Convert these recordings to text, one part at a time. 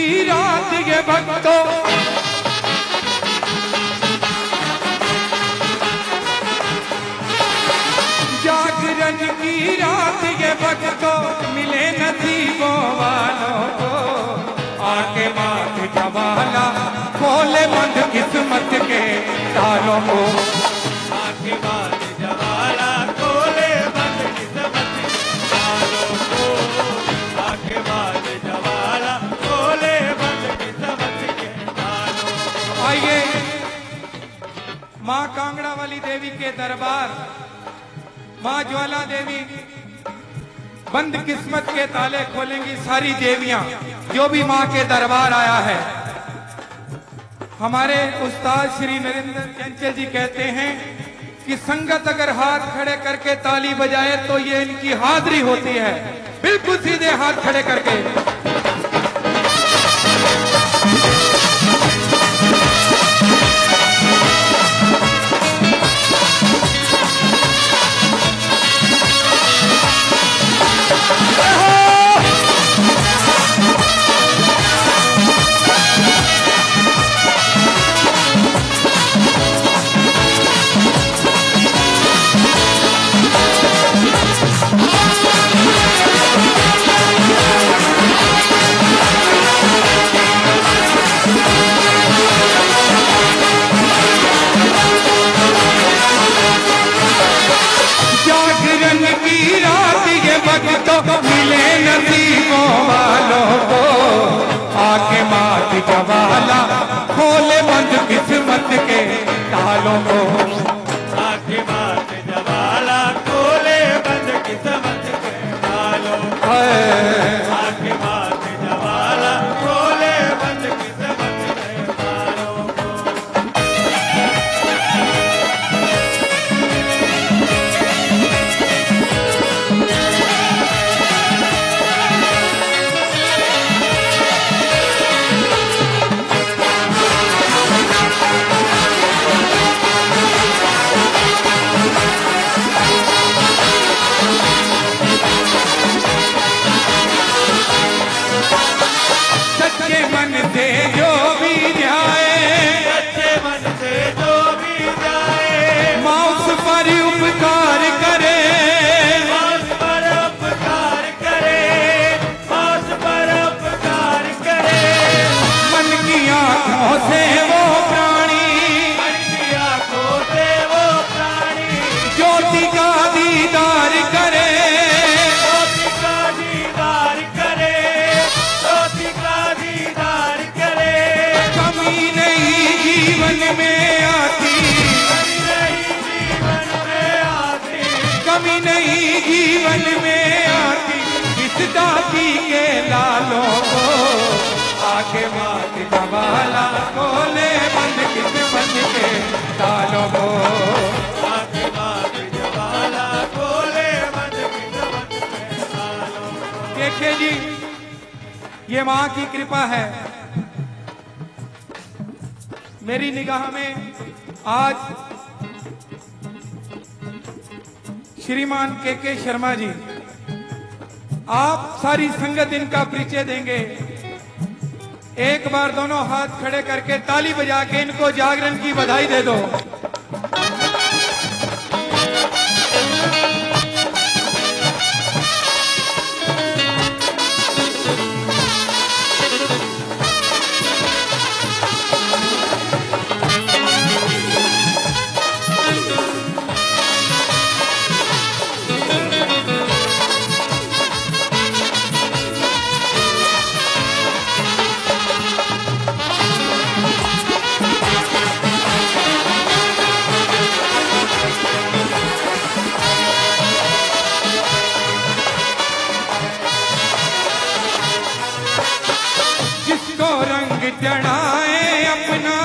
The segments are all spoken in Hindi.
रात ये भक्तों, जागरण की रात ये भक्तों, मिले नसीबों वालों को, आके मात जवाला खोले बंद किस्मत के तालों को, आके मात जवाला खोले बंद किस्मत के तालों को, आके मात जवाला खोले बंद किस्मत के तालों को। आइए माँ कांगड़ा वाली देवी के दरबार, माँ ज्वाला देवी बंद किस्मत के ताले खोलेंगी सारी देवियां, जो भी माँ के दरबार आया है। हमारे उस्ताद श्री नरेंद्र चंचल जी कहते हैं कि संगत अगर हाथ खड़े करके ताली बजाए तो ये इनकी हाजिरी होती है। बिल्कुल सीधे हाथ खड़े करके। तो मिले नसीबों वालों को, आके मात जवाला खोले बंद किस्मत के तालों को, आके मात जवाला खोले बंद किस्मत के तालों को, आके मात जवाला खोले बंद किस्मत के तालों को। सच्चे मन से जो भी जाए, सच्चे मन से जो भी जाए, माँ उस पर उपकार करे, मास पर उपकार करे, मास पर उपकार करे। मन की आंखों से वो प्राणी, मन की आंखों से वो प्राणी, ज्योति का दीदार करे, ज्योति का दीदार करे, ज्योति का दीदार करे। कमी नहीं जीवन में आती, कमी नहीं जीवन में आती, कमी नहीं जीवन में आती, इस दाती के लालों को, आके मात जवाला खोले बंद किस्मत के तालों को। आके मात जवाला खोले बंद किस्मत के तालों को। देखिए जी, ये माँ की कृपा है। मेरी निगाह में आज श्रीमान के शर्मा जी, आप सारी संगत इनका परिचय देंगे। एक बार दोनों हाथ खड़े करके ताली बजा के इनको जागरण की बधाई दे दो। चढ़ाए अपना,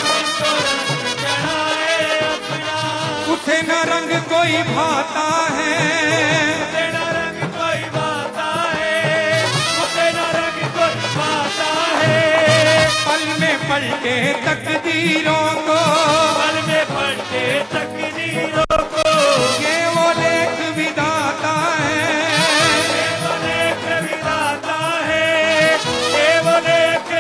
उसे न रंग कोई भाता है, उसे न रंग कोई भाता है, उसे न रंग कोई भाता है। पल में पलटे तकदीरों को, पल में पलटे तकदीरों को, ये वो लेख विधाता है, ये वो लेख विधाता है, ये वो लेख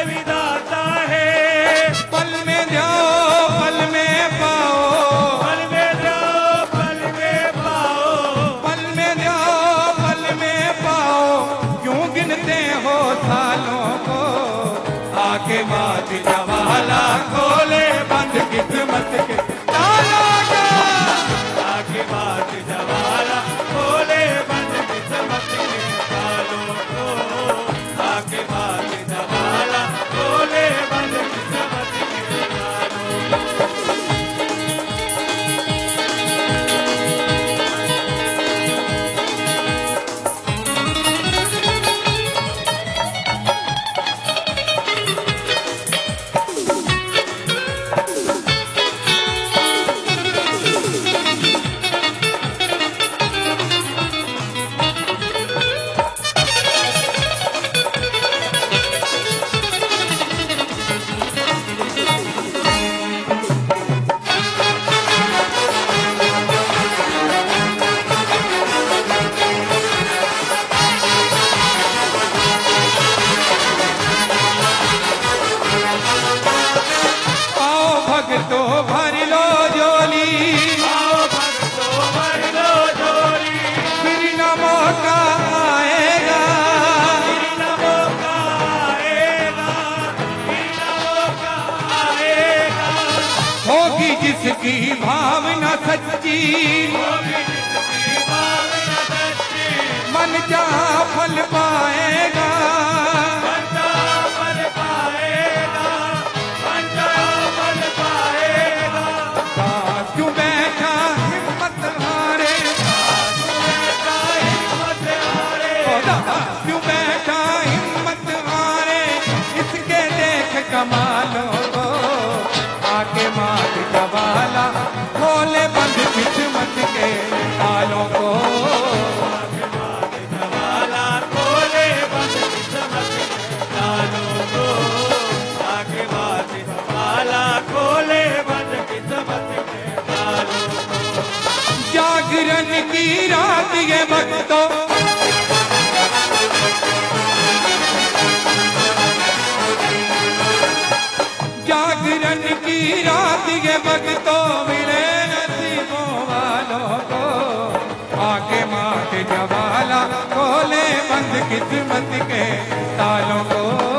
सच्ची, होगी जिसकी भावना सच्ची, मन चाहा फल पाएगा, बनता फल पाएगा, बनता फल पाएगा। पास क्यों बैठा हिम्मत हारे, बैठा हिम्मत हारे, क्यों बैठा हिम्मत हारे, इसके देख कमालों को, आके मात जवाला खोले बंद किस्मत के तालों को, जवाला खोले बंद किस्मत के तालों को, आके बात जवाला खोले बंद किस्मत के तालों को। जागरण की रात ये वक्तों, जागरण की रात ये वक्तों, मिले नसीबों वालों को, आके मात जवाला खोले बंद किस्मत के तालों को।